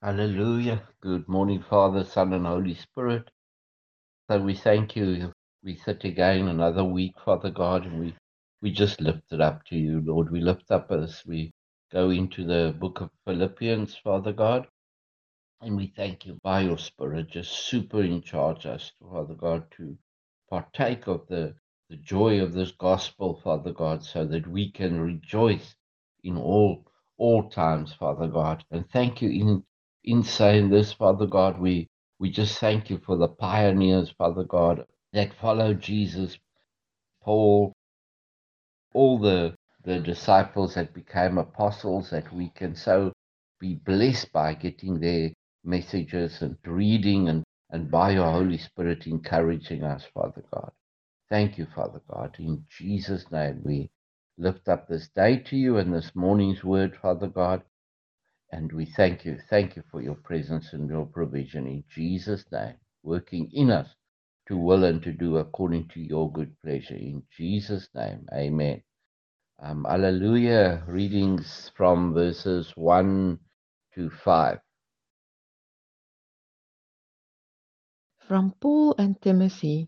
Hallelujah. Good morning, Father, Son, and Holy Spirit. So we thank you. We sit again another week, Father God, and we just lift it up to you, Lord. We lift up as we go into the book of Philippians, Father God, and we thank you by your Spirit, just super in charge us, Father God, to partake of the joy of this gospel, Father God, so that we can rejoice in all times, Father God. And thank you in saying this, Father God, we just thank you for the pioneers, Father God, that followed Jesus, Paul, all the disciples that became apostles, that we can so be blessed by getting their messages and reading and by your Holy Spirit encouraging us, Father God. Thank you, Father God. In Jesus' name, we lift up this day to you and this morning's word, Father God. And we thank you. Thank you for your presence and your provision in Jesus' name, working in us to will and to do according to your good pleasure. In Jesus' name, amen. Hallelujah. Readings from verses 1 to 5. From Paul and Timothy,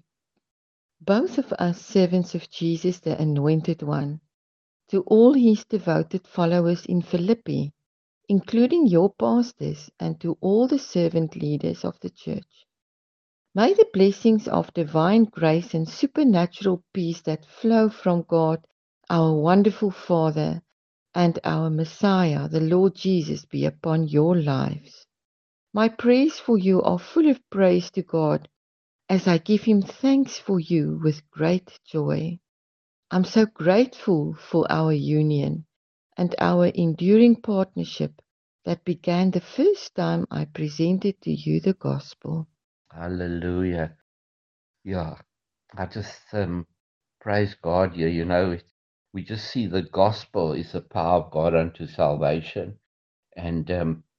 both of us servants of Jesus the Anointed One, to all his devoted followers in Philippi, including your pastors, and to all the servant leaders of the church. May the blessings of divine grace and supernatural peace that flow from God, our wonderful Father, and our Messiah, the Lord Jesus, be upon your lives. My prayers for you are full of praise to God as I give him thanks for you with great joy. I'm so grateful for our union and our enduring partnership that began the first time I presented to you the gospel. Hallelujah. Yeah, I just praise God here. We just see the gospel is the power of God unto salvation. And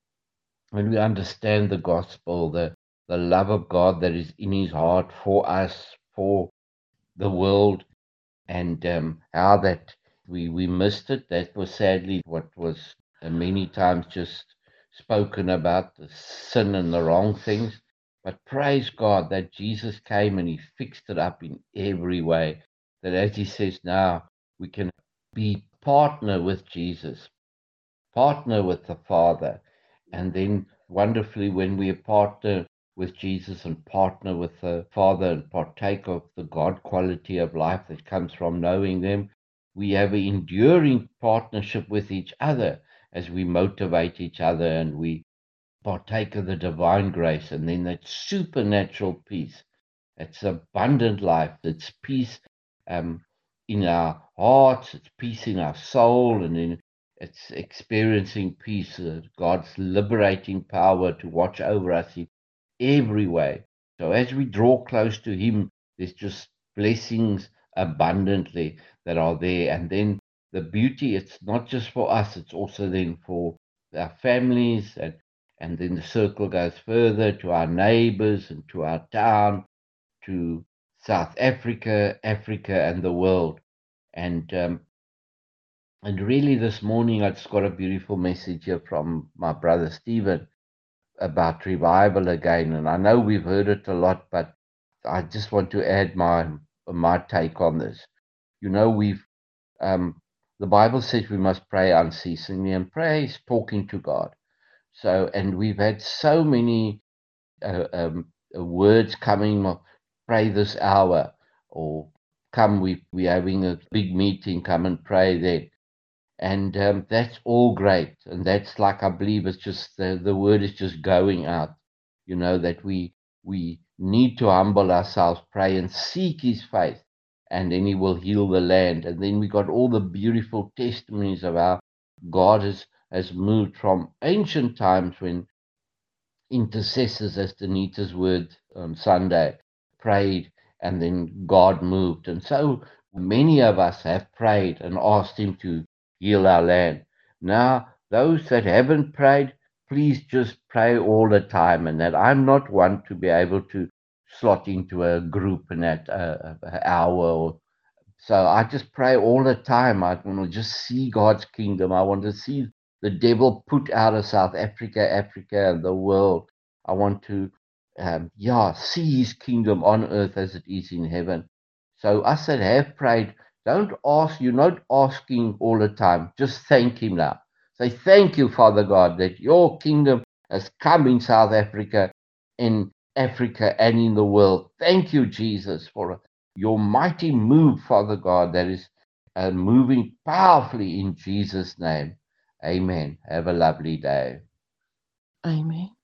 when we understand the gospel, the love of God that is in his heart for us, for the world, and how that we missed it. That was sadly what was many times just spoken about, the sin and the wrong things. But praise God that Jesus came and he fixed it up in every way. That as he says now, we can be partner with Jesus, partner with the Father. And then wonderfully, when we partner with Jesus and partner with the Father and partake of the God quality of life that comes from knowing them, we have an enduring partnership with each other as we motivate each other and we partake of the divine grace. And then that supernatural peace, it's abundant life, it's peace um, in our hearts, it's peace in our soul, and in it's experiencing peace, God's liberating power to watch over us in every way. So as we draw close to Him, there's just blessings abundantly that are there. And then the beauty, it's not just for us, it's also then for our families, and then the circle goes further to our neighbors and to our town, to South Africa, Africa, and the world. And really, this morning, I just got a beautiful message here from my brother Stephen about revival again. And I know we've heard it a lot, but I just want to add my take on this. You know, um, the Bible says we must pray unceasingly, and prayer is talking to God. So, and we've had so many words coming, pray this hour, or come, we're having a big meeting, come and pray then. And that's all great. And that's like, I believe it's just the word is just going out, that we need to humble ourselves, pray and seek his face, and then he will heal the land. And then we got all the beautiful testimonies of how God has moved from ancient times when intercessors, as Danita's word on Sunday, prayed and then God moved. And so many of us have prayed and asked Him to heal our land. Now, those that haven't prayed, please just pray all the time. And that I'm not one to be able to slot into a group in that hour. So I just pray all the time. I want to just see God's kingdom. I want to see the devil put out of South Africa, Africa, and the world. I want to, see his kingdom on earth as it is in heaven. So us that have prayed, don't ask, you're not asking all the time. Just thank him now. Say, thank you, Father God, that your kingdom has come in South Africa, in Africa, and in the world. Thank you, Jesus, for your mighty move, Father God, that is moving powerfully in Jesus' name. Amen. Have a lovely day. Amen.